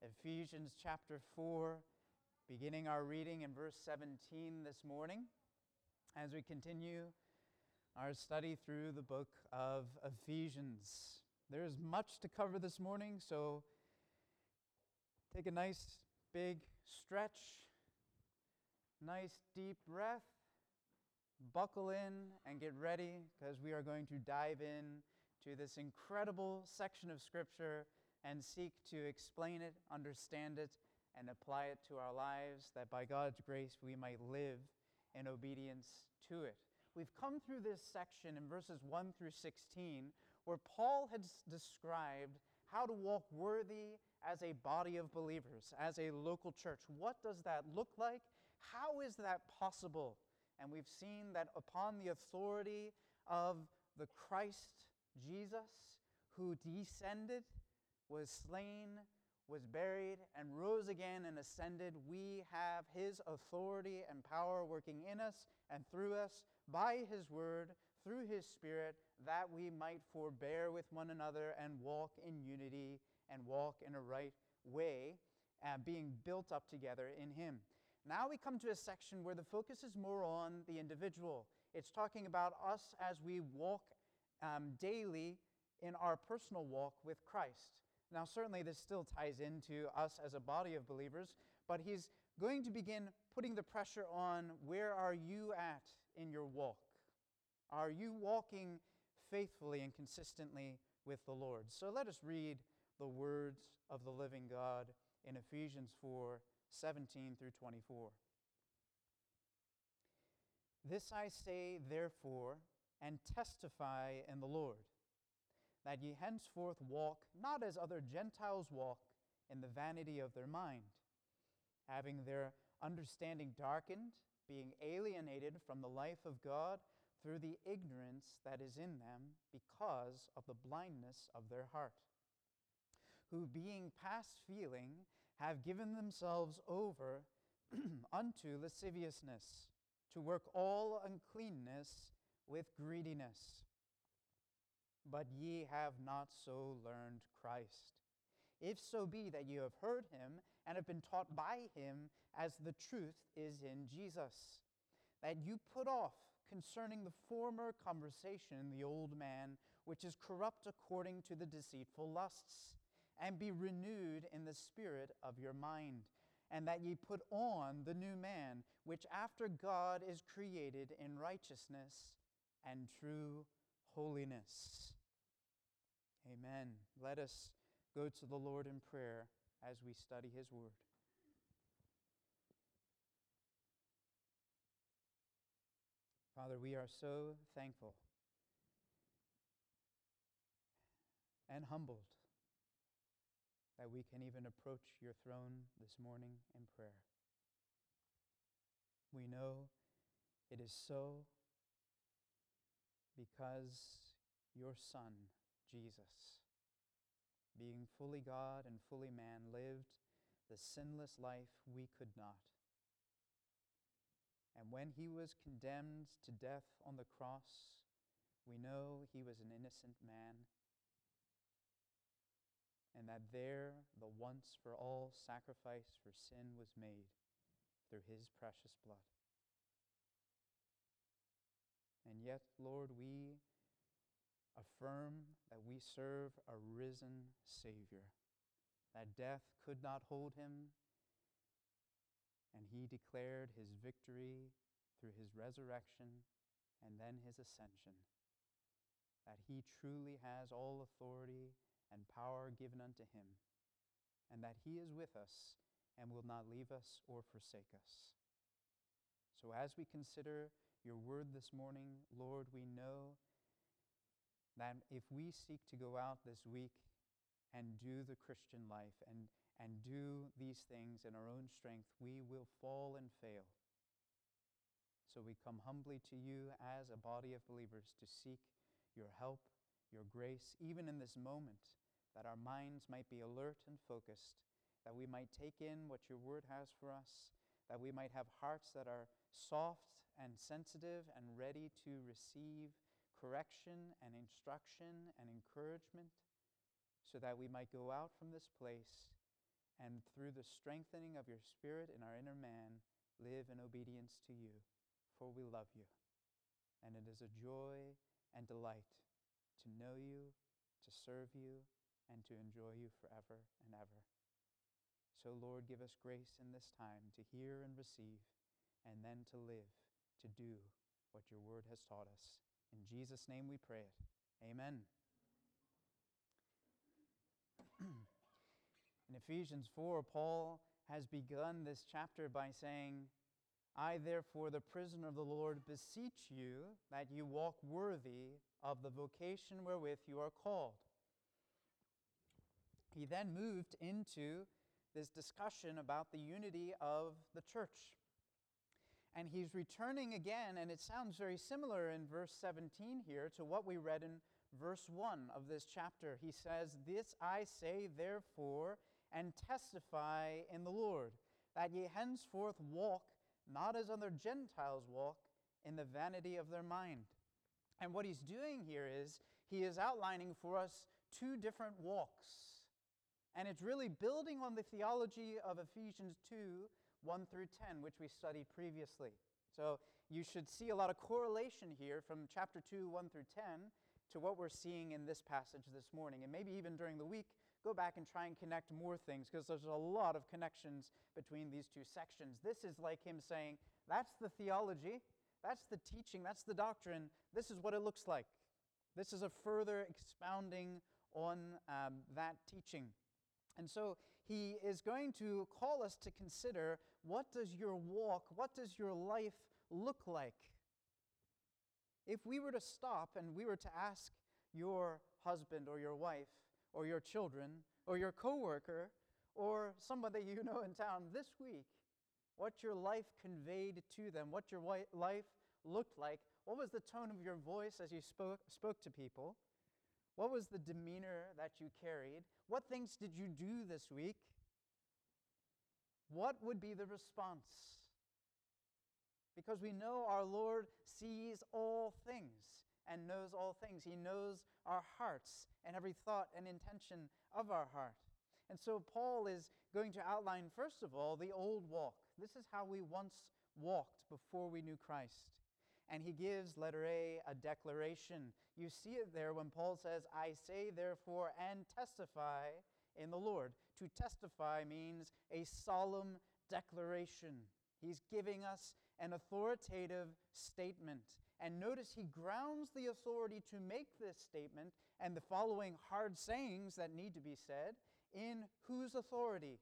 Ephesians chapter 4, beginning our reading in verse 17 this morning, as we continue our study through the book of Ephesians. There's much to cover this morning, so take a nice big stretch, nice deep breath, buckle in and get ready, because we are going to dive in to this incredible section of Scripture and seek to explain it, understand it, and apply it to our lives, that by God's grace we might live in obedience to it. We've come through this section in verses 1 through 16, where Paul has described how to walk worthy as a body of believers, as a local church. What does that look like? How is that possible? And we've seen that upon the authority of the Christ Jesus, who descended, was slain, was buried, and rose again and ascended, we have His authority and power working in us and through us by His Word, through His Spirit, that we might forbear with one another and walk in unity and walk in a right way, being built up together in Him. Now we come to a section where the focus is more on the individual. It's talking about us as we walk daily in our personal walk with Christ. Now, certainly this still ties into us as a body of believers, but he's going to begin putting the pressure on, where are you at in your walk? Are you walking faithfully and consistently with the Lord? So let us read the words of the living God in Ephesians 4, 17 through 24. This I say, therefore, and testify in the Lord, that ye henceforth walk not as other Gentiles walk, in the vanity of their mind, having their understanding darkened, being alienated from the life of God through the ignorance that is in them because of the blindness of their heart, who being past feeling have given themselves over unto lasciviousness, to work all uncleanness with greediness. But ye have not so learned Christ, if so be that ye have heard Him and have been taught by Him, as the truth is in Jesus, that you put off concerning the former conversation the old man, which is corrupt according to the deceitful lusts, and be renewed in the spirit of your mind, and that ye put on the new man, which after God is created in righteousness and true holiness. Amen. Let us go to the Lord in prayer as we study His Word. Father, we are so thankful and humbled that we can even approach your throne this morning in prayer. We know it is so because your Son, Jesus, being fully God and fully man, lived the sinless life we could not. And when He was condemned to death on the cross, we know He was an innocent man, and that there the once for all sacrifice for sin was made through His precious blood. And yet, Lord, we affirm that we serve a risen Savior, that death could not hold Him, and He declared His victory through His resurrection and then His ascension, that He truly has all authority and power given unto Him, and that He is with us and will not leave us or forsake us. So as we consider your word this morning, Lord, we know that if we seek to go out this week and do the Christian life and do these things in our own strength, we will fall and fail. So we come humbly to you as a body of believers to seek your help, your grace, even in this moment, that our minds might be alert and focused, that we might take in what your word has for us, that we might have hearts that are soft and sensitive and ready to receive correction and instruction and encouragement, so that we might go out from this place and through the strengthening of your Spirit in our inner man, live in obedience to you, for we love you. And it is a joy and delight to know you, to serve you, and to enjoy you forever and ever. So, Lord, give us grace in this time to hear and receive, and then to live, to do what your word has taught us. In Jesus' name we pray it. Amen. In Ephesians 4, Paul has begun this chapter by saying, I, therefore, the prisoner of the Lord, beseech you that you walk worthy of the vocation wherewith you are called. He then moved into this discussion about the unity of the church. And he's returning again, and it sounds very similar in verse 17 here to what we read in verse 1 of this chapter. He says, This I say, therefore, and testify in the Lord, that ye henceforth walk not as other Gentiles walk, in the vanity of their mind. And what he's doing here is, he is outlining for us two different walks. And it's really building on the theology of Ephesians 2, 1 through 10, which we studied previously. So you should see a lot of correlation here from chapter 2, 1 through 10, to what we're seeing in this passage this morning. And maybe even during the week, go back and try and connect more things, because there's a lot of connections between these two sections. This is like him saying, that's the theology, that's the teaching, that's the doctrine, this is what it looks like. This is a further expounding on that teaching. And so he is going to call us to consider, what does your walk, what does your life look like? If we were to stop and we were to ask your husband or your wife or your children or your coworker or somebody you know in town this week, what your life conveyed to them, what your life looked like, what was the tone of your voice as you spoke to people, what was the demeanor that you carried, what things did you do this week, what would be the response? Because we know our Lord sees all things and knows all things. He knows our hearts and every thought and intention of our heart. And so Paul is going to outline, first of all, the old walk. This is how we once walked before we knew Christ. And he gives, letter A, a declaration. You see it there when Paul says, I say therefore and testify in the Lord. To testify means a solemn declaration. He's giving us an authoritative statement. And notice he grounds the authority to make this statement and the following hard sayings that need to be said in whose authority?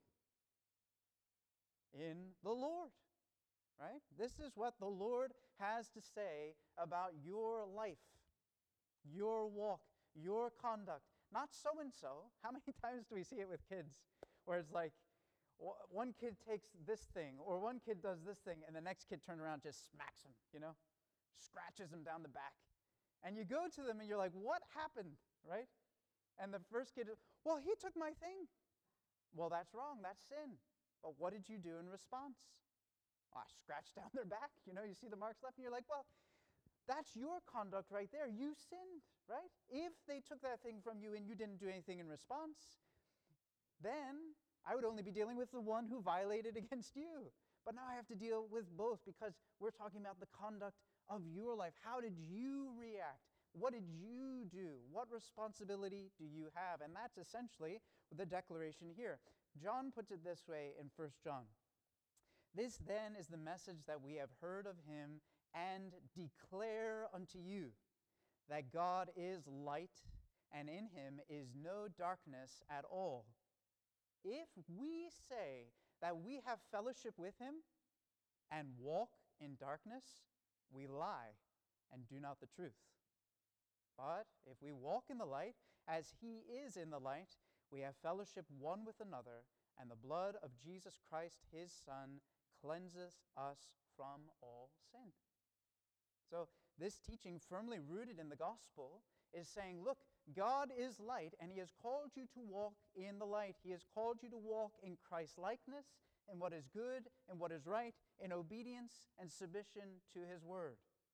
In the Lord. Right? This is what the Lord has to say about your life, your walk, your conduct. Not so-and-so. How many times do we see it with kids? Where it's like, one kid takes this thing, or one kid does this thing, and the next kid turns around and just smacks him, scratches him down the back. And you go to them and you're like, what happened, right? And the first kid, well, he took my thing. Well, that's wrong, that's sin. But what did you do in response? I scratched down their back, you see the marks left, and you're like, well, that's your conduct right there. You sinned, right? If they took that thing from you and you didn't do anything in response, then I would only be dealing with the one who violated against you. But now I have to deal with both, because we're talking about the conduct of your life. How did you react? What did you do? What responsibility do you have? And that's essentially the declaration here. John puts it this way in 1 John. This then is the message that we have heard of him and declare unto you, that God is light, and in him is no darkness at all. If we say that we have fellowship with him and walk in darkness, we lie and do not the truth. But if we walk in the light, as he is in the light, we have fellowship one with another, and the blood of Jesus Christ, his Son, cleanses us from all sin. So this teaching, firmly rooted in the gospel, is saying, look, God is light, and he has called you to walk in the light. He has called you to walk in Christ-likeness, in what is good and what is right, in obedience and submission to his word.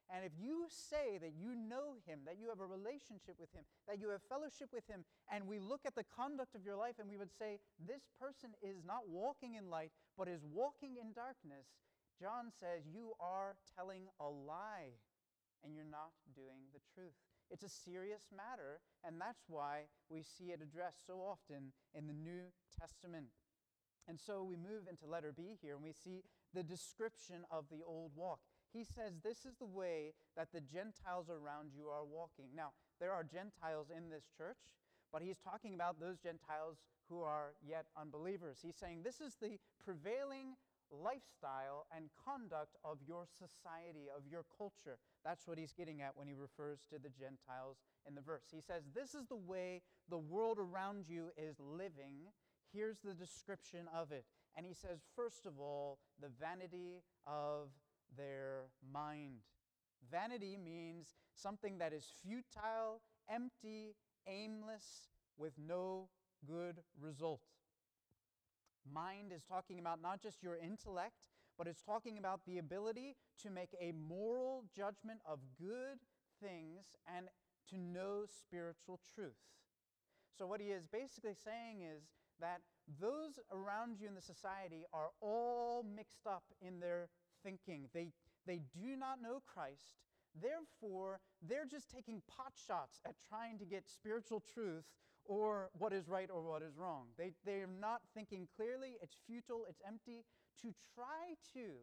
And if you say that you know him, that you have a relationship with him, that you have fellowship with him, and we look at the conduct of your life and we would say, this person is not walking in light, but is walking in darkness, John says you are telling a lie and you're not doing the truth. It's a serious matter, and that's why we see it addressed so often in the New Testament. And so we move into letter B here, and we see the description of the old walk. He says this is the way that the Gentiles around you are walking. Now, there are Gentiles in this church, but he's talking about those Gentiles who are yet unbelievers. He's saying this is the prevailing lifestyle and conduct of your society, of your culture. That's what he's getting at when he refers to the Gentiles in the verse. He says, this is the way the world around you is living. Here's the description of it. And he says, first of all, the vanity of their mind. Vanity means something that is futile, empty, aimless, with no good result. Mind is talking about not just your intellect, but it's talking about the ability to make a moral judgment of good things and to know spiritual truth. So what he is basically saying is that those around you in the society are all mixed up in their thinking. They do not know Christ. Therefore, they're just taking pot shots at trying to get spiritual truth or what is right or what is wrong. They're not thinking clearly. It's futile. It's empty. To try to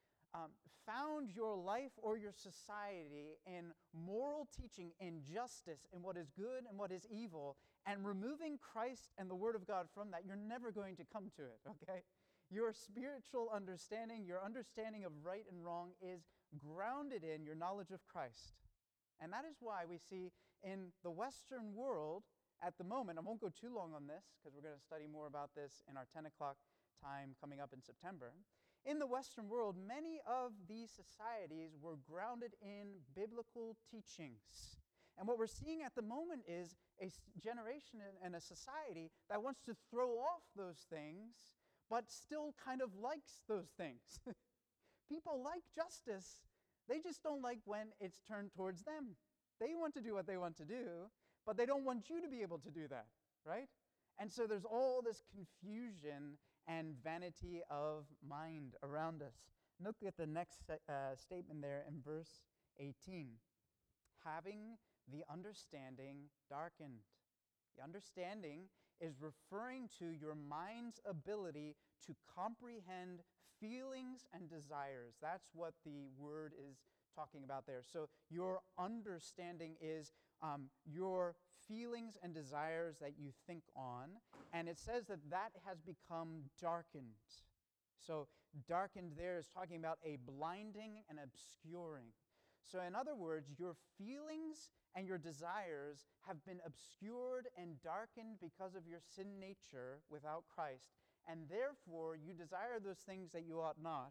found your life or your society in moral teaching, in justice, in what is good and what is evil, and removing Christ and the Word of God from that, you're never going to come to it, okay? Your spiritual understanding, your understanding of right and wrong is grounded in your knowledge of Christ. And that is why we see in the Western world at the moment, I won't go too long on this because we're going to study more about this in our 10 o'clock time coming up in September. In the Western world, many of these societies were grounded in biblical teachings. And what we're seeing at the moment is a generation and a society that wants to throw off those things but still kind of likes those things. People like justice. They just don't like when it's turned towards them. They want to do what they want to do, but they don't want you to be able to do that, right? And so there's all this confusion and vanity of mind around us. Look at the next statement there in verse 18. Having the understanding darkened. The understanding is referring to your mind's ability to comprehend feelings and desires. That's what the word is talking about there. So your understanding is your feelings and desires that you think on, and it says that that has become darkened. So darkened there is talking about a blinding and obscuring. So in other words, your feelings and your desires have been obscured and darkened because of your sin nature without Christ, and therefore you desire those things that you ought not,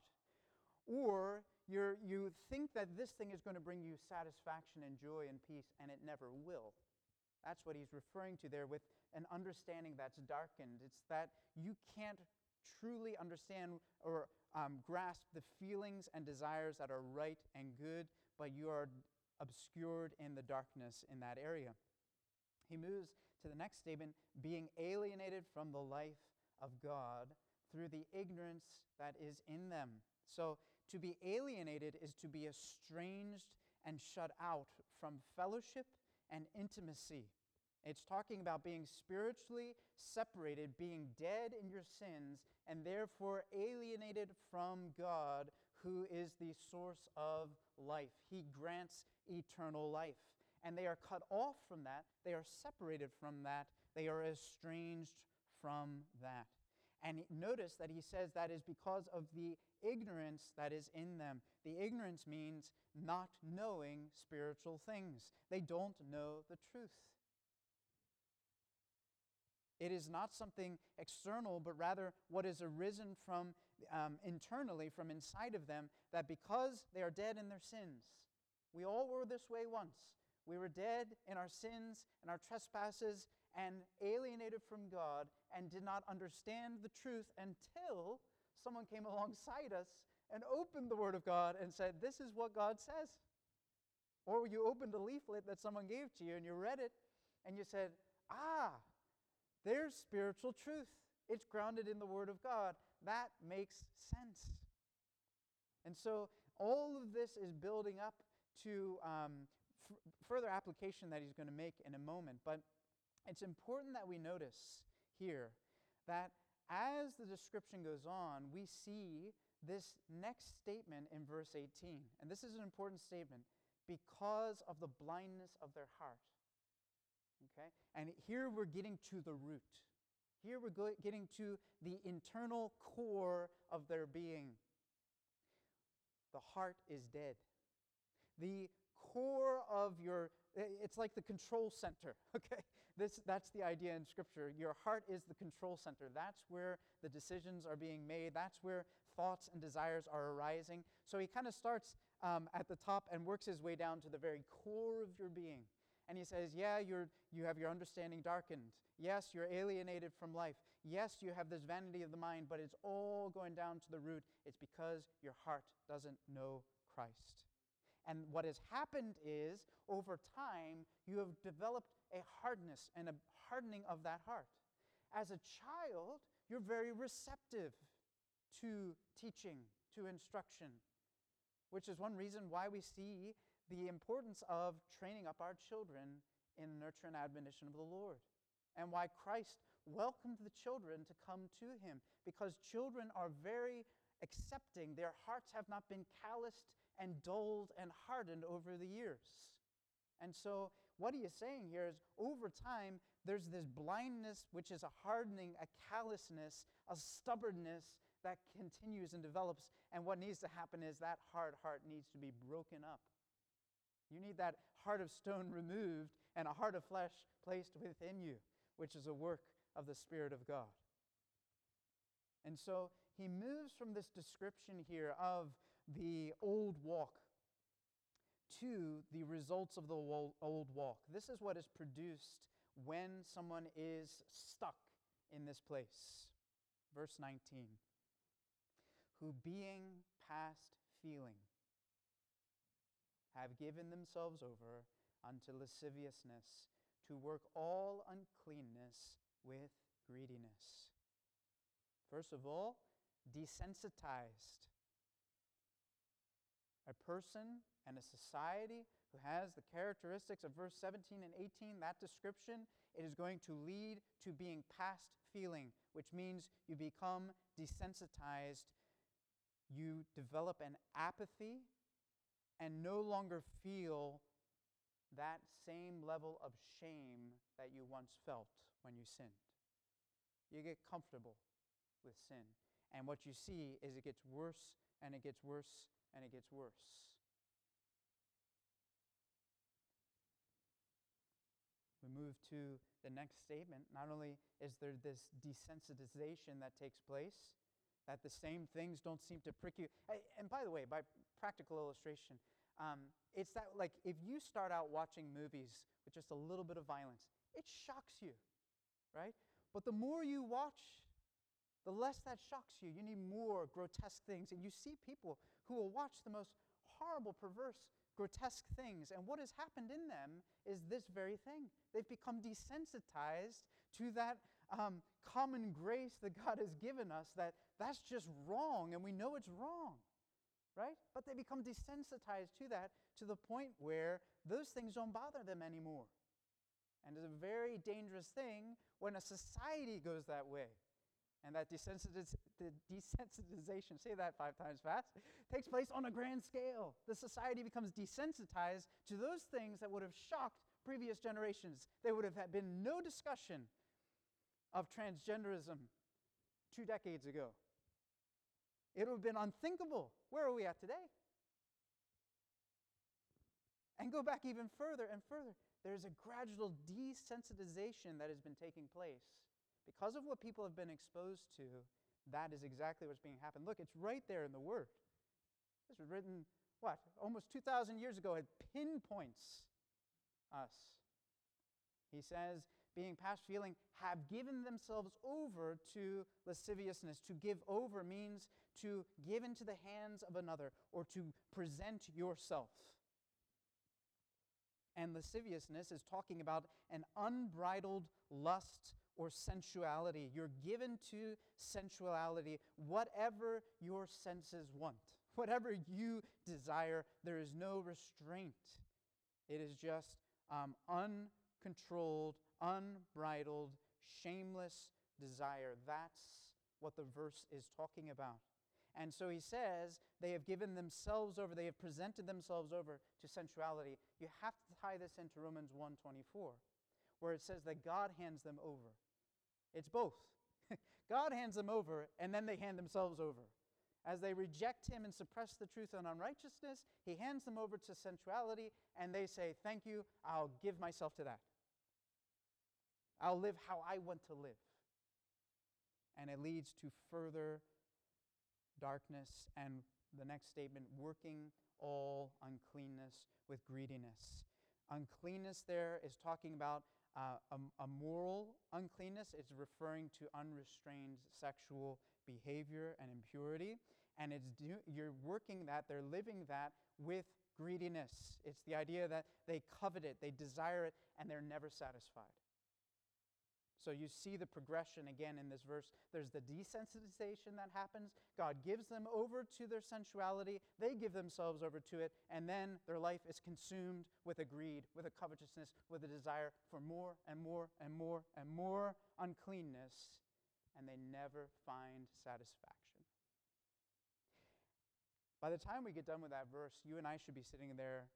or you think that this thing is going to bring you satisfaction and joy and peace, and it never will. That's what he's referring to there with an understanding that's darkened. It's that you can't truly understand or grasp the feelings and desires that are right and good, but you are obscured in the darkness in that area. He moves to the next statement, being alienated from the life of God through the ignorance that is in them. So to be alienated is to be estranged and shut out from fellowship and intimacy. It's talking about being spiritually separated, being dead in your sins, and therefore alienated from God, who is the source of life. He grants eternal life. And they are cut off from that. They are separated from that. They are estranged from that. And notice that he says that is because of the ignorance that is in them. The ignorance means not knowing spiritual things. They don't know the truth. It is not something external, but rather what is arisen from internally, from inside of them, that because they are dead in their sins. We all were this way once. We were dead in our sins and our trespasses and alienated from God and did not understand the truth until someone came alongside us and opened the Word of God and said, this is what God says. Or you opened a leaflet that someone gave to you and you read it and you said, there's spiritual truth. It's grounded in the Word of God. That makes sense. And so all of this is building up to further application that he's going to make in a moment. But it's important that we notice here that as the description goes on, we see this next statement in verse 18. And this is an important statement. Because of the blindness of their heart. Okay? And here we're getting to the root. Here we're getting to the internal core of their being. The heart is dead. The core of it's like the control center, okay? That's the idea in Scripture. Your heart is the control center. That's where the decisions are being made. That's where thoughts and desires are arising. So he kind of starts at the top and works his way down to the very core of your being. And he says, you have your understanding darkened. Yes, you're alienated from life. Yes, you have this vanity of the mind, but it's all going down to the root. It's because your heart doesn't know Christ. And what has happened is, over time, you have developed a hardness and a hardening of that heart. As a child, you're very receptive to teaching, to instruction, which is one reason why we see the importance of training up our children in nurture and admonition of the Lord, and why Christ welcomed the children to come to him, because children are very accepting. Their hearts have not been calloused and dulled and hardened over the years. And so what he is saying here is, over time, there's this blindness, which is a hardening, a callousness, a stubbornness that continues and develops. And what needs to happen is that hard heart needs to be broken up. You need that heart of stone removed and a heart of flesh placed within you, which is a work of the Spirit of God. And so he moves from this description here of the old walk to the results of the old walk. This is what is produced when someone is stuck in this place. Verse 19. Who being past feeling have given themselves over unto lasciviousness, to work all uncleanness with greediness. First of all, desensitized. A person and a society who has the characteristics of verse 17 and 18, that description, it is going to lead to being past feeling, which means you become desensitized. You develop an apathy and no longer feel that same level of shame that you once felt when you sinned. You get comfortable with sin. And what you see is it gets worse and it gets worse and it gets worse. We move to the next statement. Not only is there this desensitization that takes place, that the same things don't seem to prick you. And by the way, by practical illustration, it's that, like, if you start out watching movies with just a little bit of violence, it shocks you, right? But the more you watch, the less that shocks you. You need more grotesque things. And you see people who will watch the most horrible, perverse, grotesque things. And what has happened in them is this very thing. They've become desensitized to that common grace that God has given us, that's just wrong, and we know it's wrong, right? But they become desensitized to that to the point where those things don't bother them anymore. And it's a very dangerous thing when a society goes that way. And that desensitization, say that 5 times fast, takes place on a grand scale. The society becomes desensitized to those things that would have shocked previous generations. There would have been no discussion of transgenderism 2 decades ago. It would have been unthinkable. Where are we at today? And go back even further and further. There's a gradual desensitization that has been taking place. Because of what people have been exposed to, that is exactly what's being happened. Look, it's right there in the Word. This was written, almost 2,000 years ago. It pinpoints us. He says, being past feeling, have given themselves over to lasciviousness. To give over means to give into the hands of another or to present yourself. And lasciviousness is talking about an unbridled lust or sensuality. You're given to sensuality, whatever your senses want, whatever you desire. There is no restraint. It is just uncontrolled, unbridled, shameless desire. That's what the verse is talking about. And so he says they have given themselves over, they have presented themselves over to sensuality. You have to tie this into Romans 1:24, where it says that God hands them over. It's both. God hands them over, and then they hand themselves over. As they reject him and suppress the truth and unrighteousness, he hands them over to sensuality, and they say, thank you, I'll give myself to that. I'll live how I want to live. And it leads to further darkness, and the next statement, working all uncleanness with greediness. Uncleanness there is talking about a moral uncleanness. It's referring to unrestrained sexual behavior and impurity. And you're working that, they're living that with greediness. It's the idea that they covet it, they desire it, and they're never satisfied. So you see the progression again in this verse. There's the desensitization that happens. God gives them over to their sensuality. They give themselves over to it. And then their life is consumed with a greed, with a covetousness, with a desire for more and more and more and more uncleanness. And they never find satisfaction. By the time we get done with that verse, you and I should be sitting there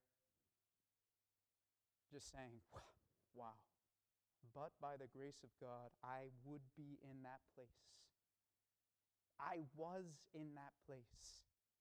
just saying, wow. But by the grace of God, I would be in that place. I was in that place.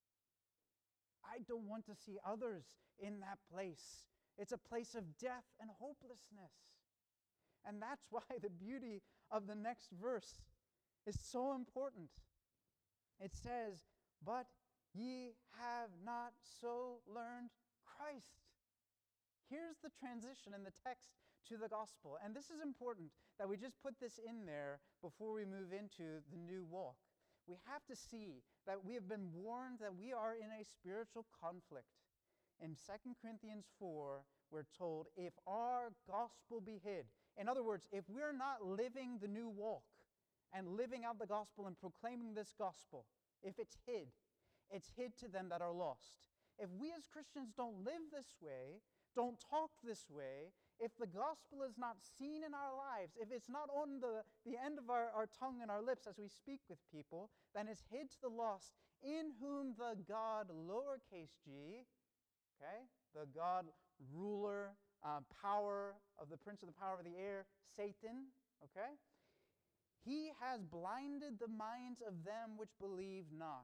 I don't want to see others in that place. It's a place of death and hopelessness. And that's why the beauty of the next verse is so important. It says, but ye have not so learned Christ. Here's the transition in the text to the gospel. And this is important that we just put this in there before we move into the new walk. We have to see that we have been warned that we are in a spiritual conflict. In 2 Corinthians 4, we're told, if our gospel be hid, in other words, if we're not living the new walk and living out the gospel and proclaiming this gospel, if it's hid to them that are lost. If we as Christians don't live this way, don't talk this way, if the gospel is not seen in our lives, if it's not on the end of our tongue and our lips as we speak with people, then it's hid to the lost, in whom the God, lowercase g, okay, the God ruler, power of the prince of the power of the air, Satan, okay, he has blinded the minds of them which believe not,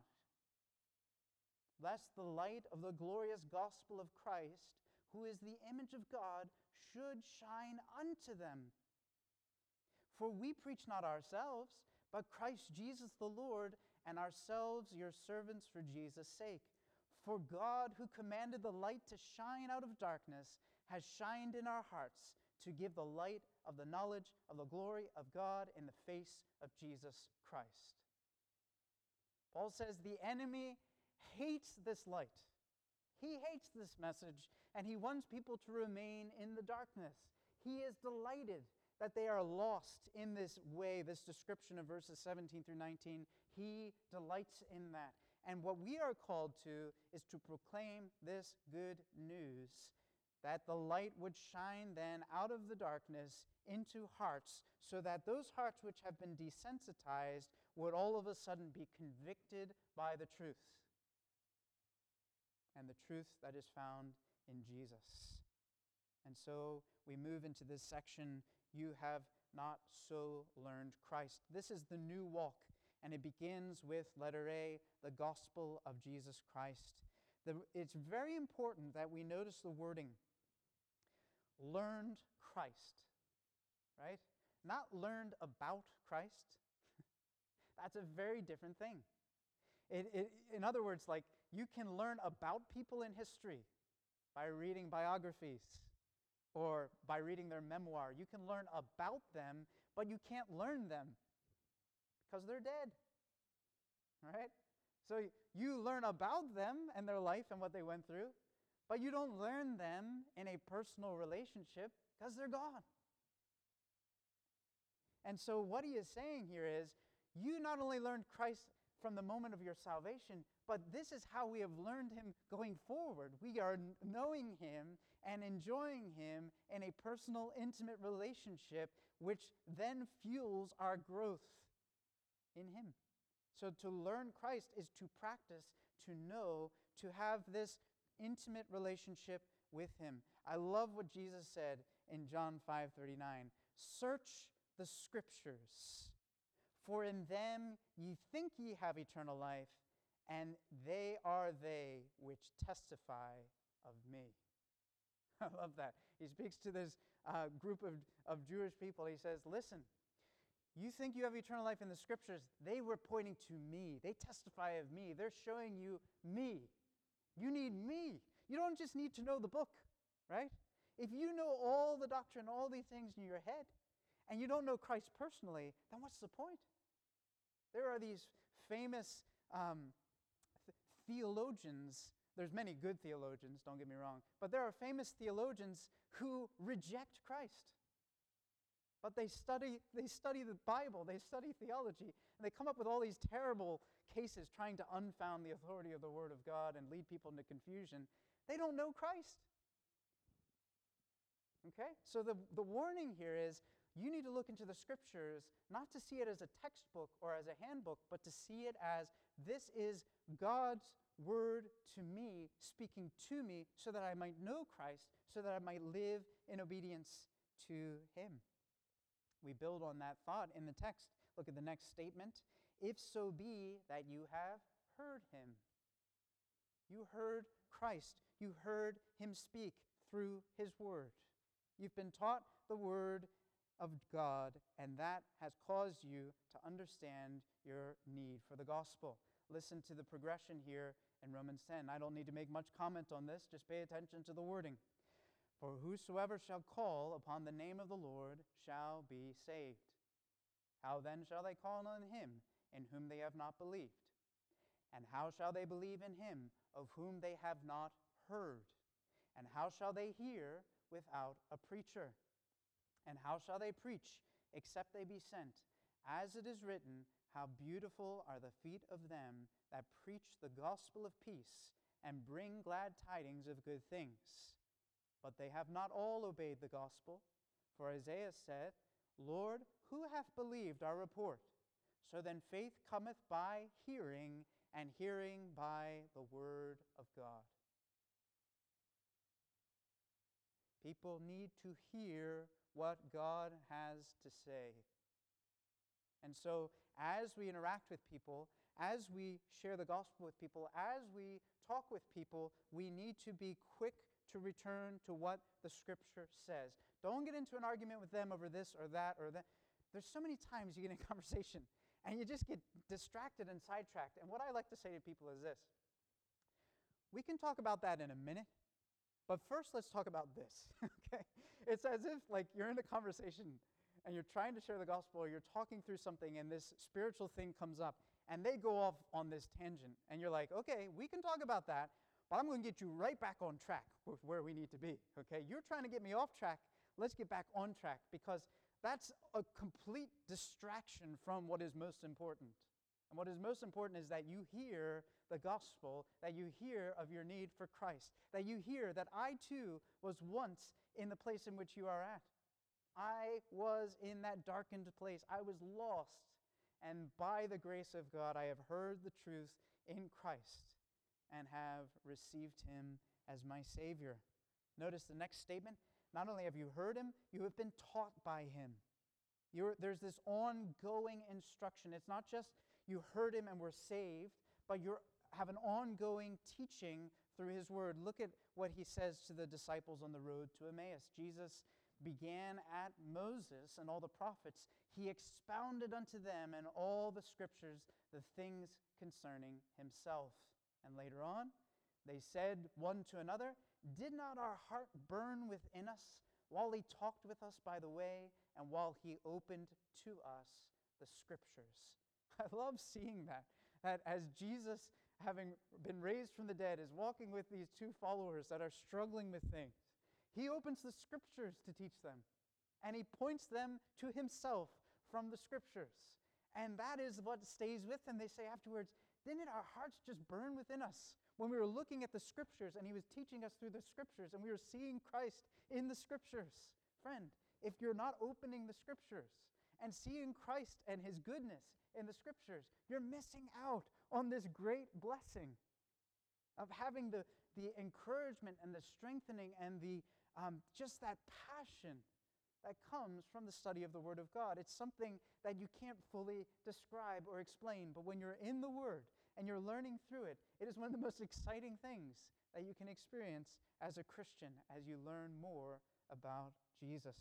lest the light of the glorious gospel of Christ, who is the image of God, should shine unto them. For we preach not ourselves, but Christ Jesus the Lord, and ourselves your servants for Jesus' sake. For God, who commanded the light to shine out of darkness, has shined in our hearts to give the light of the knowledge of the glory of God in the face of Jesus Christ. Paul says the enemy hates this light. He hates this message, and he wants people to remain in the darkness. He is delighted that they are lost in this way, this description of verses 17 through 19. He delights in that. And what we are called to is to proclaim this good news, that the light would shine then out of the darkness into hearts, so that those hearts which have been desensitized would all of a sudden be convicted by the truth. And the truth that is found in Jesus. And so we move into this section, you have not so learned Christ. This is the new walk, and it begins with letter A, the gospel of Jesus Christ. It's very important that we notice the wording, learned Christ, right? Not learned about Christ. That's a very different thing. In other words, like, you can learn about people in history by reading biographies or by reading their memoir. You can learn about them, but you can't learn them because they're dead, right? So you learn about them and their life and what they went through, but you don't learn them in a personal relationship because they're gone. And so what he is saying here is, you not only learned Christ from the moment of your salvation, but this is how we have learned him going forward. We are knowing him and enjoying him in a personal, intimate relationship, which then fuels our growth in him. So to learn Christ is to practice, to know, to have this intimate relationship with him. I love what Jesus said in John 5:39. Search the scriptures, for in them ye think ye have eternal life, and they are they which testify of me. I love that. He speaks to this group of Jewish people. He says, listen, you think you have eternal life in the scriptures. They were pointing to me. They testify of me. They're showing you me. You need me. You don't just need to know the book, right? If you know all the doctrine, all these things in your head, and you don't know Christ personally, then what's the point? There are these famous theologians. There's many good theologians, don't get me wrong, but there are famous theologians who reject Christ. But they study the Bible, they study theology, and they come up with all these terrible cases trying to unfound the authority of the Word of God and lead people into confusion. They don't know Christ. Okay? So the warning here is, you need to look into the scriptures, not to see it as a textbook or as a handbook, but to see it as, this is God's word to me, speaking to me, so that I might know Christ, so that I might live in obedience to him. We build on that thought in the text. Look at the next statement. If so be that you have heard him. You heard Christ. You heard him speak through his word. You've been taught the word of God, and that has caused you to understand your need for the gospel. Listen to the progression here in Romans 10. I don't need to make much comment on this. Just pay attention to the wording. For whosoever shall call upon the name of the Lord shall be saved. How then shall they call on him in whom they have not believed? And how shall they believe in him of whom they have not heard? And how shall they hear without a preacher? And how shall they preach except they be sent? As it is written, how beautiful are the feet of them that preach the gospel of peace and bring glad tidings of good things. But they have not all obeyed the gospel. For Isaiah said, Lord, who hath believed our report? So then faith cometh by hearing, and hearing by the word of God. People need to hear what God has to say. And so as we interact with people, as we share the gospel with people, as we talk with people, we need to be quick to return to what the scripture says. Don't get into an argument with them over this or that or that. There's so many times you get in a conversation and you just get distracted and sidetracked. And what I like to say to people is this. We can talk about that in a minute, but first let's talk about this, okay? It's as if like you're in a conversation and you're trying to share the gospel, or you're talking through something and this spiritual thing comes up and they go off on this tangent. And you're like, okay, we can talk about that, but I'm going to get you right back on track with where we need to be, okay? You're trying to get me off track. Let's get back on track, because that's a complete distraction from what is most important. And what is most important is that you hear the gospel, that you hear of your need for Christ, that you hear that I too was once in the place in which you are at. I was in that darkened place. I was lost. And by the grace of God, I have heard the truth in Christ and have received him as my Savior. Notice the next statement. Not only have you heard him, you have been taught by him. There's this ongoing instruction. It's not just you heard him and were saved, but you have an ongoing teaching through his word. Look at what he says to the disciples on the road to Emmaus. Jesus began at Moses and all the prophets. He expounded unto them in all the scriptures the things concerning himself. And later on, they said one to another, did not our heart burn within us while he talked with us by the way and while he opened to us the scriptures? I love seeing that as Jesus having been raised from the dead, is walking with these two followers that are struggling with things. He opens the Scriptures to teach them, and he points them to himself from the Scriptures. And that is what stays with them. They say afterwards, didn't our hearts just burn within us when we were looking at the Scriptures and he was teaching us through the Scriptures and we were seeing Christ in the Scriptures? Friend, if you're not opening the Scriptures and seeing Christ and his goodness in the Scriptures, you're missing out on this great blessing of having the encouragement and the strengthening and the just that passion that comes from the study of the Word of God. It's something that you can't fully describe or explain, but when you're in the Word and you're learning through it, it is one of the most exciting things that you can experience as a Christian as you learn more about Jesus.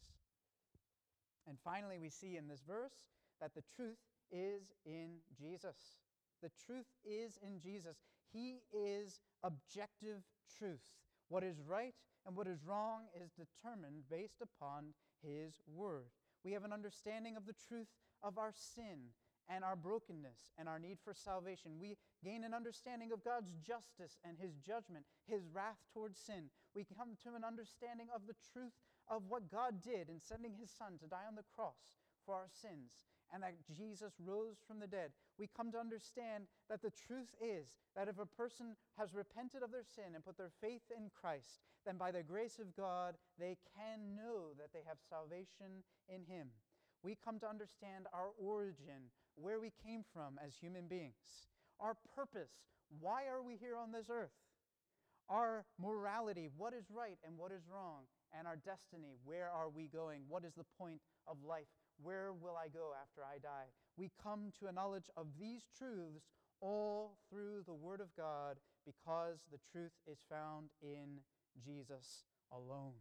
And finally, we see in this verse that the truth is in Jesus. The truth is in Jesus. He is objective truth. What is right and what is wrong is determined based upon his word. We have an understanding of the truth of our sin and our brokenness and our need for salvation. We gain an understanding of God's justice and his judgment, his wrath towards sin. We come to an understanding of the truth of what God did in sending his Son to die on the cross for our sins, and that Jesus rose from the dead. We come to understand that the truth is that if a person has repented of their sin and put their faith in Christ, then by the grace of God, they can know that they have salvation in him. We come to understand our origin, where we came from as human beings, our purpose, why are we here on this earth, our morality, what is right and what is wrong, and our destiny, where are we going, what is the point of life, where will I go after I die. We come to a knowledge of these truths all through the Word of God because the truth is found in Jesus alone.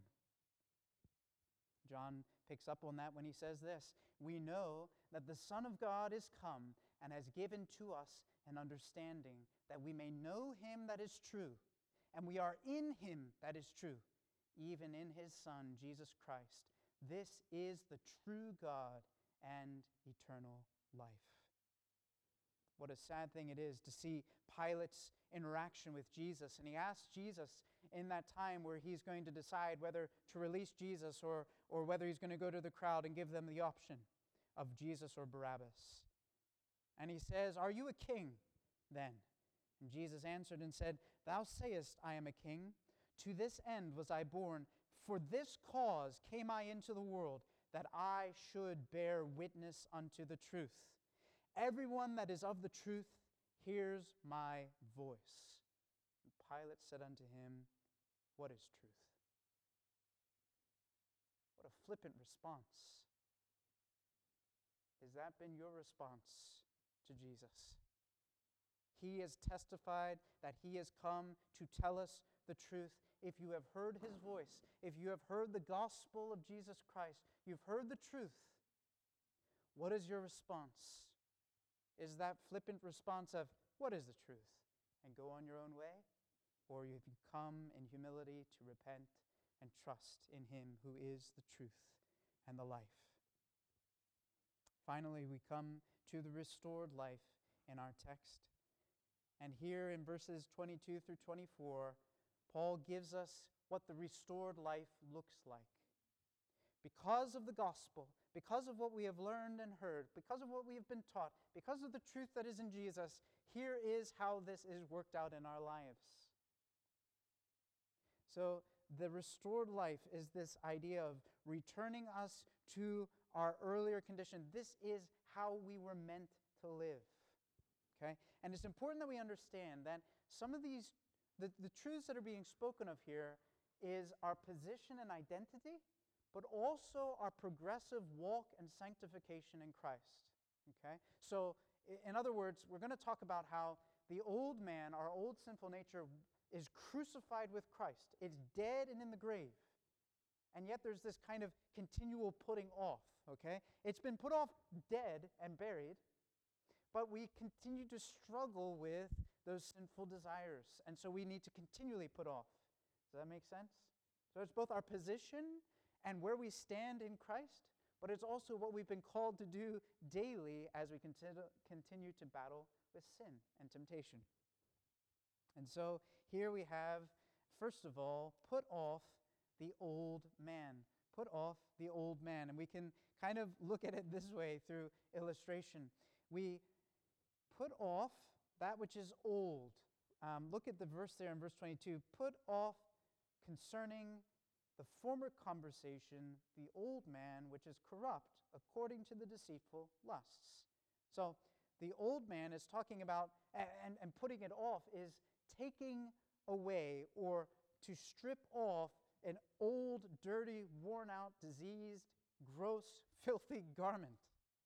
John picks up on that when he says this, we know that the Son of God is come and has given to us an understanding that we may know him that is true, and we are in him that is true, even in his Son, Jesus Christ. This is the true God and eternal life. What a sad thing it is to see Pilate's interaction with Jesus. And he asks Jesus in that time where he's going to decide whether to release Jesus or whether he's going to go to the crowd and give them the option of Jesus or Barabbas. And he says, are you a king then? And Jesus answered and said, thou sayest, I am a king. To this end was I born. For this cause came I into the world, that I should bear witness unto the truth. Everyone that is of the truth hears my voice. And Pilate said unto him, what is truth? What a flippant response. Has that been your response to Jesus? He has testified that he has come to tell us the truth. If you have heard his voice, if you have heard the gospel of Jesus Christ, you've heard the truth, what is your response? Is that flippant response of, what is the truth? And go on your own way? Or have you come in humility to repent and trust in him who is the truth and the life? Finally, we come to the restored life in our text. And here in verses 22 through 24, Paul gives us what the restored life looks like. Because of the gospel, because of what we have learned and heard, because of what we have been taught, because of the truth that is in Jesus, here is how this is worked out in our lives. So the restored life is this idea of returning us to our earlier condition. This is how we were meant to live. Okay? And it's important that we understand that some of these, the truths that are being spoken of here is our position and identity, but also our progressive walk and sanctification in Christ. Okay? So, in other words, we're going to talk about how the old man, our old sinful nature, is crucified with Christ. It's dead and in the grave. And yet there's this kind of continual putting off, okay? It's been put off dead and buried, but we continue to struggle with those sinful desires. And so we need to continually put off. Does that make sense? So it's both our position and where we stand in Christ, but it's also what we've been called to do daily as we continue to battle with sin and temptation. And so here we have, first of all, put off the old man. Put off the old man. And we can kind of look at it this way through illustration. We put off that which is old. Look at the verse there in verse 22. Put off concerning the former conversation the old man which is corrupt according to the deceitful lusts. So the old man is talking about, and putting it off is taking away or to strip off an old, dirty, worn-out, diseased, gross, filthy garment.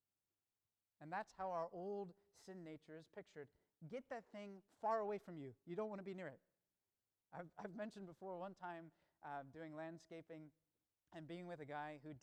And that's how our old sin nature is pictured. Get that thing far away from you. You don't want to be near it. I've mentioned before one time doing landscaping and being with a guy who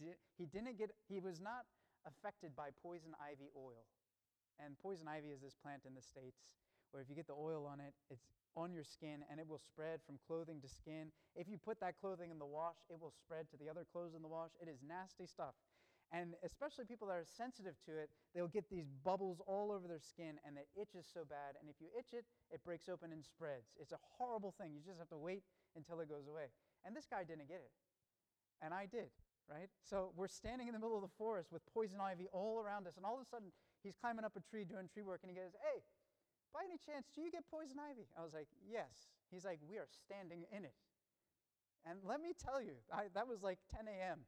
he was not affected by poison ivy oil. And poison ivy is this plant in the States where if you get the oil on it, it's on your skin and it will spread from clothing to skin. If you put that clothing in the wash, it will spread to the other clothes in the wash. It is nasty stuff. And especially people that are sensitive to it, they'll get these bubbles all over their skin and it itches so bad. And if you itch it, it breaks open and spreads. It's a horrible thing. You just have to wait until it goes away. And this guy didn't get it. And I did, right? So we're standing in the middle of the forest with poison ivy all around us. And all of a sudden, he's climbing up a tree doing tree work. And he goes, "Hey, by any chance, do you get poison ivy?" I was like, "Yes." He's like, "We are standing in it." And let me tell you, that was like 10 a.m.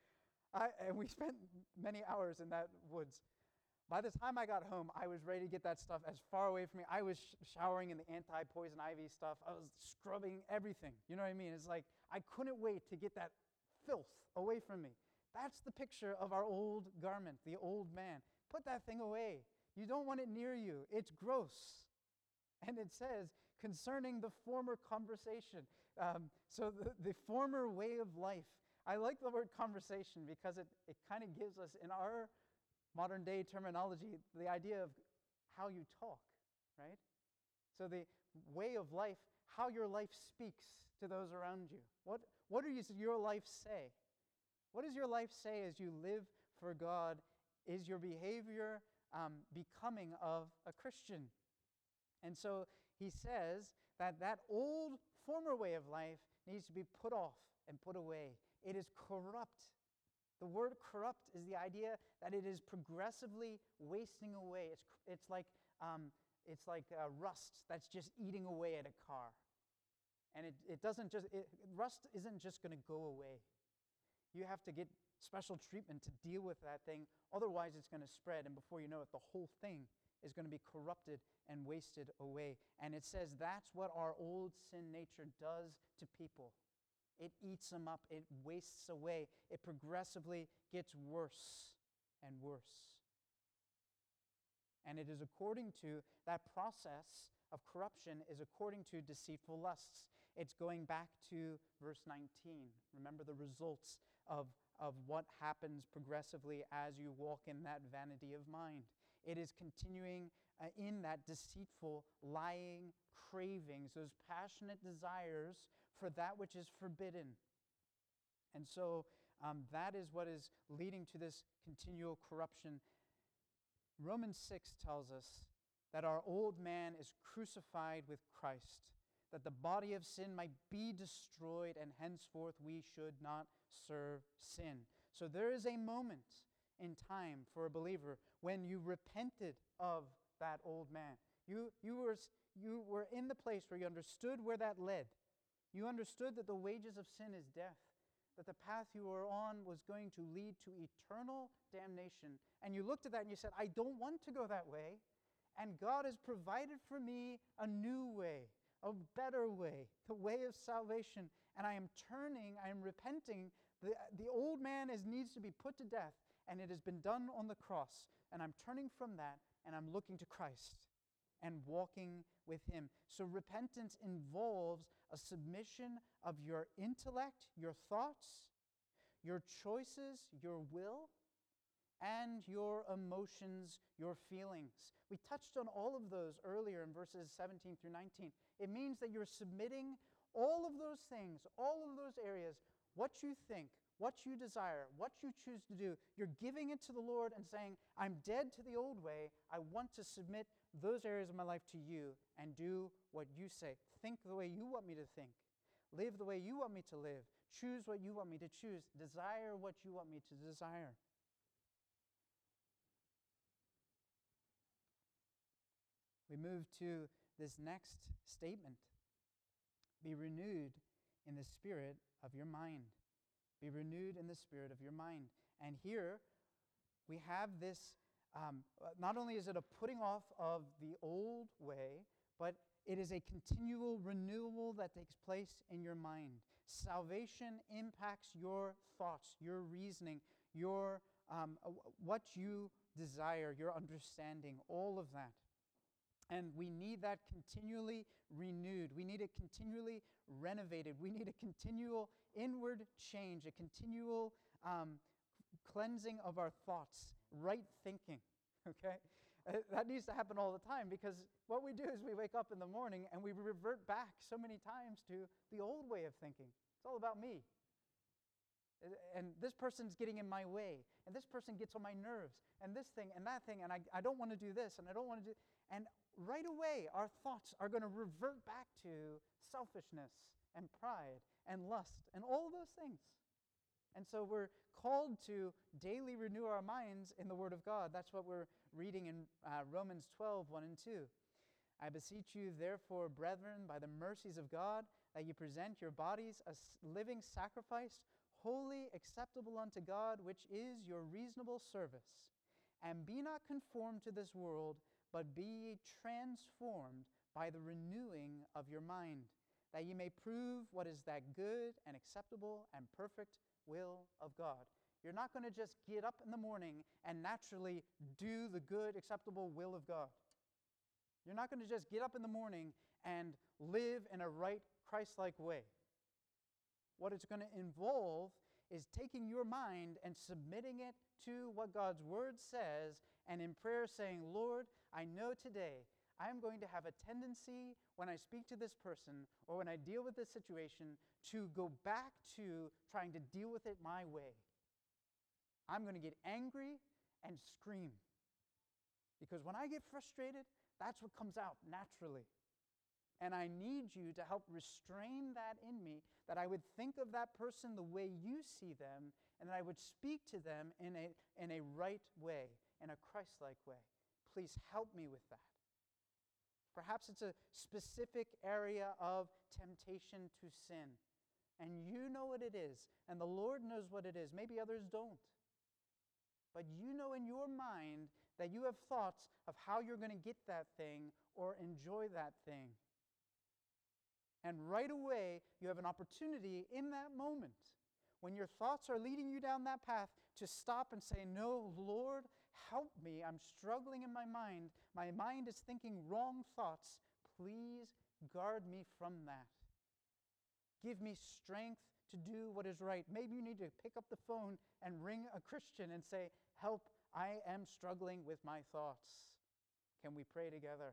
And we spent many hours in that woods. By the time I got home, I was ready to get that stuff as far away from me. I was showering in the anti-poison ivy stuff. I was scrubbing everything. You know what I mean? It's like I couldn't wait to get that filth away from me. That's the picture of our old garment, the old man. Put that thing away. You don't want it near you. It's gross. And it says, concerning the former conversation. So the former way of life. I like the word conversation because it kind of gives us, in our modern day terminology, the idea of how you talk, right? So the way of life, how your life speaks to those around you. What does your life say? What does your life say as you live for God? Is your behavior becoming of a Christian? And so he says that old former way of life needs to be put off and put away. It is corrupt. The word corrupt is the idea that it is progressively wasting away. It's like rust that's just eating away at a car. And rust isn't just going to go away. You have to get special treatment to deal with that thing. Otherwise, it's going to spread. And before you know it, the whole thing is going to be corrupted and wasted away. And it says that's what our old sin nature does to people. It eats them up. It wastes away. It progressively gets worse and worse. And it is according to that process of corruption is according to deceitful lusts. It's going back to verse 19. Remember the results of what happens progressively as you walk in that vanity of mind. It is continuing in that deceitful, lying cravings, those passionate desires for that which is forbidden. And so that is what is leading to this continual corruption. Romans 6 tells us that our old man is crucified with Christ, that the body of sin might be destroyed, and henceforth we should not serve sin. So there is a moment in time for a believer when you repented of that old man. You were in the place where you understood where that led. You understood that the wages of sin is death, that the path you were on was going to lead to eternal damnation. And you looked at that and you said, I don't want to go that way. And God has provided for me a new way, a better way, the way of salvation. And I am repenting. The old man needs to be put to death, and it has been done on the cross. And I'm turning from that, and I'm looking to Christ and walking with him. So repentance involves a submission of your intellect, your thoughts, your choices, your will, and your emotions, your feelings. We touched on all of those earlier in verses 17 through 19. It means that you're submitting all of those things, all of those areas, what you think, what you desire, what you choose to do, you're giving it to the Lord and saying, I'm dead to the old way. I want to submit those areas of my life to you and do what you say. Think the way you want me to think. Live the way you want me to live. Choose what you want me to choose. Desire what you want me to desire. We move to this next statement. Be renewed in the spirit of your mind. Be renewed in the spirit of your mind. And here we have this, not only is it a putting off of the old way, but it is a continual renewal that takes place in your mind. Salvation impacts your thoughts, your reasoning, your what you desire, your understanding, all of that. And we need that continually renewed. We need it continually renovated. We need a continual inward change, a continual cleansing of our thoughts, right thinking, okay? That needs to happen all the time, because what we do is we wake up in the morning and we revert back so many times to the old way of thinking. It's all about me. And this person's getting in my way, and this person gets on my nerves, and this thing and that thing, and I don't want to do this, and I don't want to do... And right away, our thoughts are going to revert back to selfishness and pride and lust and all of those things. And so we're called to daily renew our minds in the Word of God. That's what we're reading in Romans 12, 1 and 2. I beseech you, therefore, brethren, by the mercies of God, that you present your bodies a living sacrifice, holy, acceptable unto God, which is your reasonable service. And be not conformed to this world, but be ye transformed by the renewing of your mind, that ye may prove what is that good and acceptable and perfect will of God. You're not going to just get up in the morning and naturally do the good, acceptable will of God. You're not going to just get up in the morning and live in a right, Christ-like way. What it's going to involve is taking your mind and submitting it to what God's Word says, and in prayer saying, Lord, I know today I am going to have a tendency when I speak to this person or when I deal with this situation to go back to trying to deal with it my way. I'm going to get angry and scream. Because when I get frustrated, that's what comes out naturally. And I need you to help restrain that in me, that I would think of that person the way you see them, and that I would speak to them in a right way, in a Christ-like way. Please help me with that. Perhaps it's a specific area of temptation to sin, and you know what it is, and the Lord knows what it is. Maybe others don't. But you know in your mind that you have thoughts of how you're going to get that thing or enjoy that thing. And right away, you have an opportunity in that moment, when your thoughts are leading you down that path, to stop and say, no, Lord, help me. I'm struggling in my mind. My mind is thinking wrong thoughts. Please guard me from that. Give me strength to do what is right. Maybe you need to pick up the phone and ring a Christian and say, help, I am struggling with my thoughts. Can we pray together?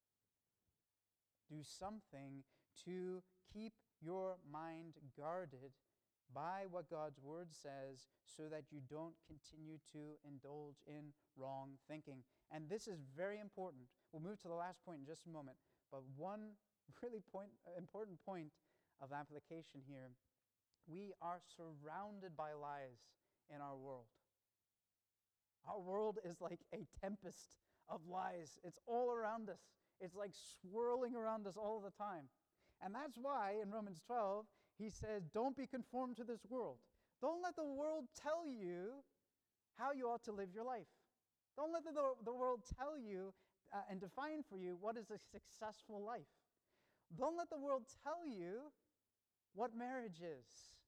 Do something to keep your mind guarded by what God's Word says, so that you don't continue to indulge in wrong thinking. And this is very important. We'll move to the last point in just a moment. But one really important point of application here. We are surrounded by lies in our world. Our world is like a tempest of lies. It's all around us. It's like swirling around us all the time. And that's why in Romans 12, he says, don't be conformed to this world. Don't let the world tell you how you ought to live your life. Don't let the world tell you and define for you what is a successful life. Don't let the world tell you what marriage is.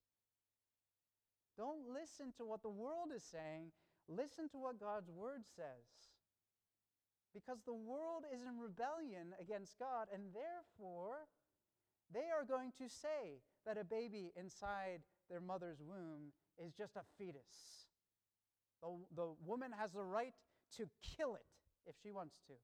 Don't listen to what the world is saying. Listen to what God's Word says. Because the world is in rebellion against God, and therefore they are going to say that a baby inside their mother's womb is just a fetus. The woman has the right to kill it if she wants to.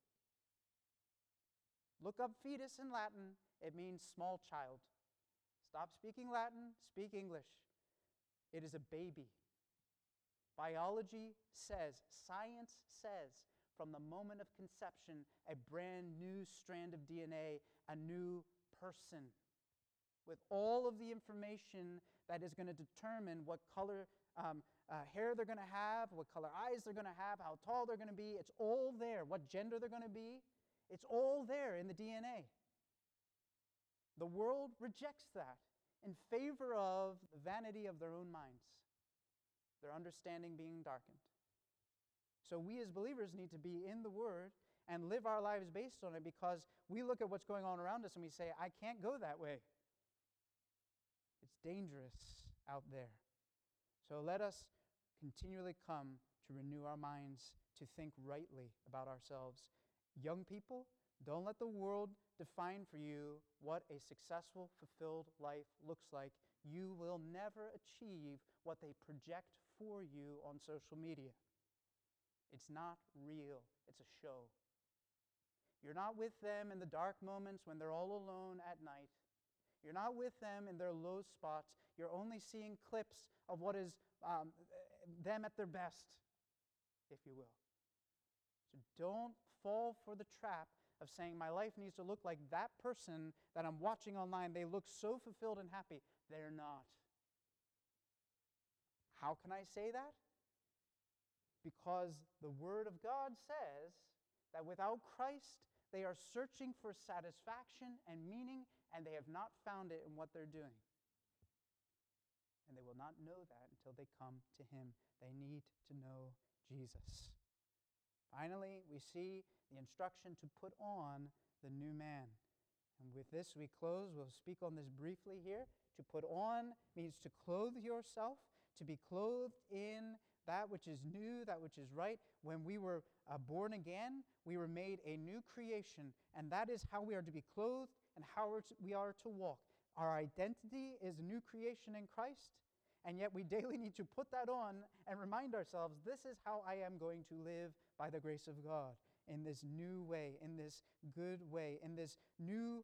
Look up fetus in Latin. It means small child. Stop speaking Latin, speak English. It is a baby. Biology says, science says, from the moment of conception, a brand new strand of DNA, a new person, with all of the information that is going to determine what color hair they're going to have, what color eyes they're going to have, how tall they're going to be. It's all there. What gender they're going to be. It's all there in the DNA. The world rejects that in favor of the vanity of their own minds, their understanding being darkened. So we as believers need to be in the Word and live our lives based on it, because we look at what's going on around us and we say, I can't go that way. It's dangerous out there. So let us continually come to renew our minds, to think rightly about ourselves. Young people, don't let the world define for you what a successful, fulfilled life looks like. You will never achieve what they project for you on social media. It's not real. It's a show. You're not with them in the dark moments when they're all alone at night. You're not with them in their low spots. You're only seeing clips of what is them at their best, if you will. So don't fall for the trap of saying my life needs to look like that person that I'm watching online. They look so fulfilled and happy. They're not. How can I say that? Because the Word of God says that without Christ, they are searching for satisfaction and meaning, and they have not found it in what they're doing. And they will not know that until they come to Him. They need to know Jesus. Finally, we see the instruction to put on the new man. And with this we close. We'll speak on this briefly here. To put on means to clothe yourself, to be clothed in that which is new, that which is right. When we were born again, we were made a new creation, and that is how we are to be clothed and how we are to walk. Our identity is a new creation in Christ, and yet we daily need to put that on and remind ourselves, this is how I am going to live by the grace of God, in this new way, in this good way, in this new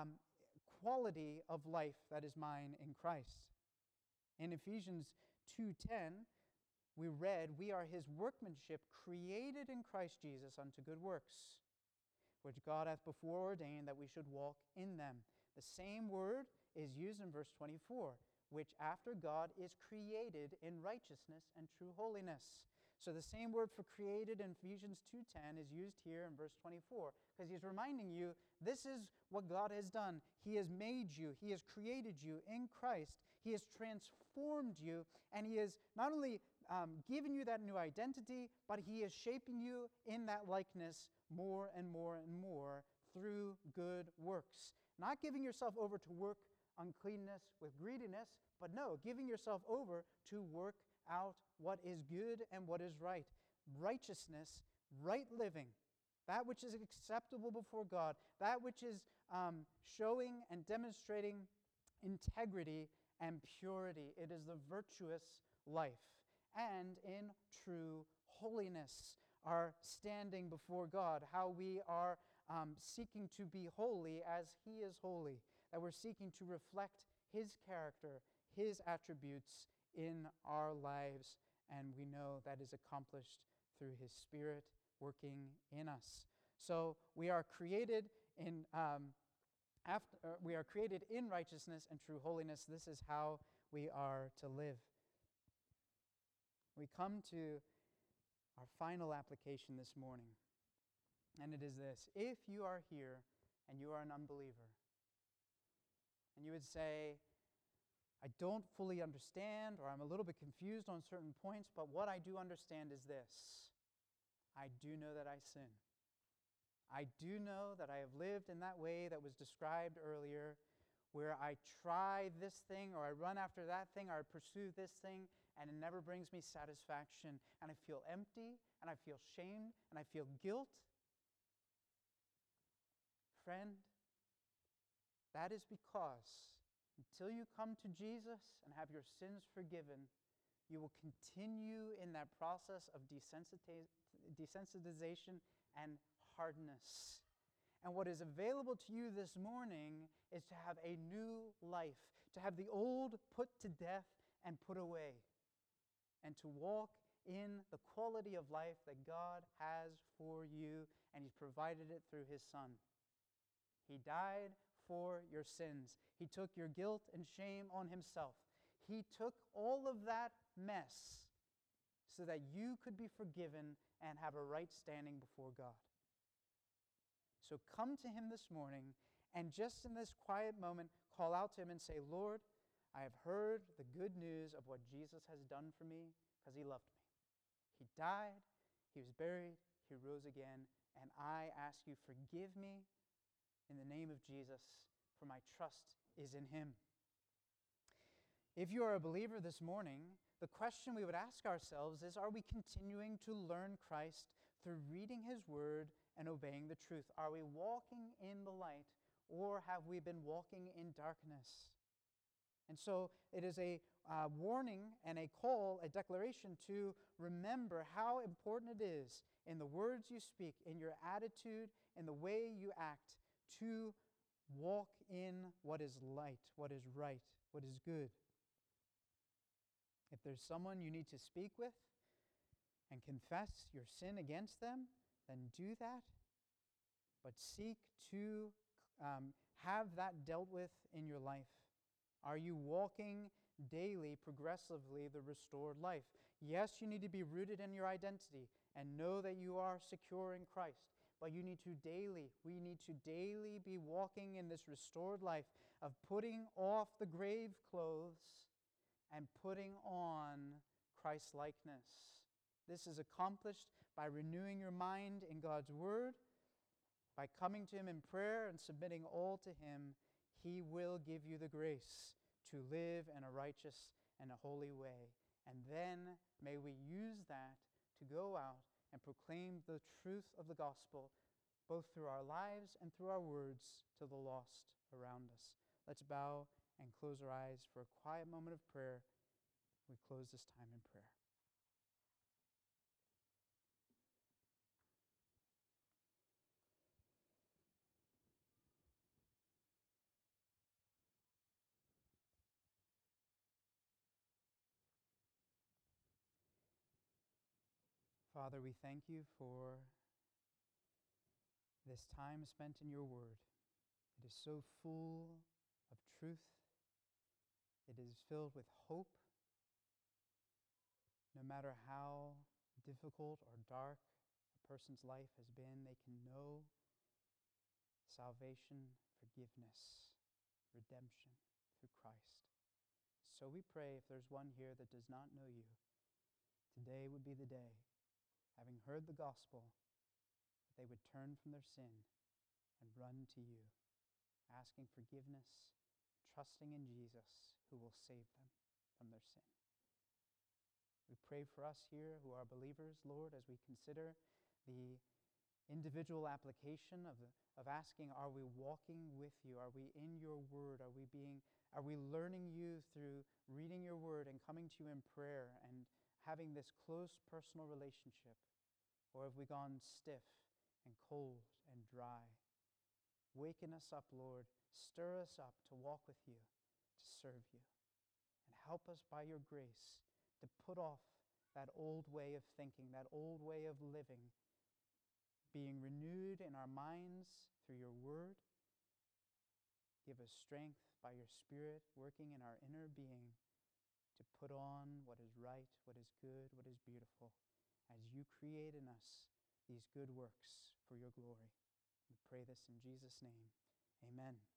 quality of life that is mine in Christ. In Ephesians 2:10, we read, we are His workmanship, created in Christ Jesus unto good works, which God hath before ordained that we should walk in them. The same word is used in verse 24, which after God is created in righteousness and true holiness. So the same word for created in Ephesians 2:10 is used here in verse 24, because he's reminding you, this is what God has done. He has made you. He has created you in Christ. He has transformed you, and He has not only given you that new identity, but He is shaping you in that likeness more and more and more through good works. Not giving yourself over to work uncleanness with greediness, but no, giving yourself over to work out what is good and what is right. Righteousness, right living, that which is acceptable before God, that which is showing and demonstrating integrity and purity. It is the virtuous life. And in true holiness, our standing before God, how we are seeking to be holy as He is holy, that we're seeking to reflect His character, His attributes in our lives, and we know that is accomplished through His Spirit working in us. So we are created in righteousness and true holiness. This is how we are to live. We come to our final application this morning, and it is this. If you are here and you are an unbeliever, and you would say, I don't fully understand, or I'm a little bit confused on certain points, but what I do understand is this. I do know that I sin. I do know that I have lived in that way that was described earlier, where I try this thing, or I run after that thing, or I pursue this thing, and it never brings me satisfaction, and I feel empty, and I feel shame, and I feel guilt. Friend, that is because until you come to Jesus and have your sins forgiven, you will continue in that process of desensitization and hardness. And what is available to you this morning is to have a new life, to have the old put to death and put away, and to walk in the quality of life that God has for you, and He's provided it through His Son. He died for your sins. He took your guilt and shame on Himself. He took all of that mess so that you could be forgiven and have a right standing before God. So come to Him this morning, and just in this quiet moment, call out to Him and say, Lord, I have heard the good news of what Jesus has done for me because He loved me. He died, He was buried, He rose again, and I ask you, forgive me in the name of Jesus, for my trust is in Him. If you are a believer this morning, the question we would ask ourselves is, are we continuing to learn Christ through reading His Word and obeying the truth? Are we walking in the light, or have we been walking in darkness? And so it is a warning and a call, a declaration to remember how important it is in the words you speak, in your attitude, in the way you act, to walk in what is light, what is right, what is good. If there's someone you need to speak with and confess your sin against them, then do that. But seek to have that dealt with in your life. Are you walking daily, progressively, the restored life? Yes, you need to be rooted in your identity and know that you are secure in Christ. But we need to daily be walking in this restored life of putting off the grave clothes and putting on Christ-likeness. This is accomplished by renewing your mind in God's Word, by coming to Him in prayer and submitting all to Him. He will give you the grace to live in a righteous and a holy way. And then may we use that to go out and proclaim the truth of the gospel, both through our lives and through our words, to the lost around us. Let's bow and close our eyes for a quiet moment of prayer. We close this time in prayer. Father, we thank you for this time spent in your word. It is so full of truth. It is filled with hope. No matter how difficult or dark a person's life has been, they can know salvation, forgiveness, redemption through Christ. So we pray, if there's one here that does not know you, today would be the day, having heard the gospel, that they would turn from their sin and run to you, asking forgiveness, trusting in Jesus, who will save them from their sin. We pray for us here who are believers, Lord, as we consider the individual application of asking, are we walking with you? Are we in your word? Are we learning you through reading your word and coming to you in prayer and having this close personal relationship? Or have we gone stiff and cold and dry? Waken us up, Lord. Stir us up to walk with you, to serve you. And help us by your grace to put off that old way of thinking, that old way of living, being renewed in our minds through your word. Give us strength by your Spirit working in our inner being to put on what is right, what is good, what is beautiful, as you create in us these good works for your glory. We pray this in Jesus' name. Amen.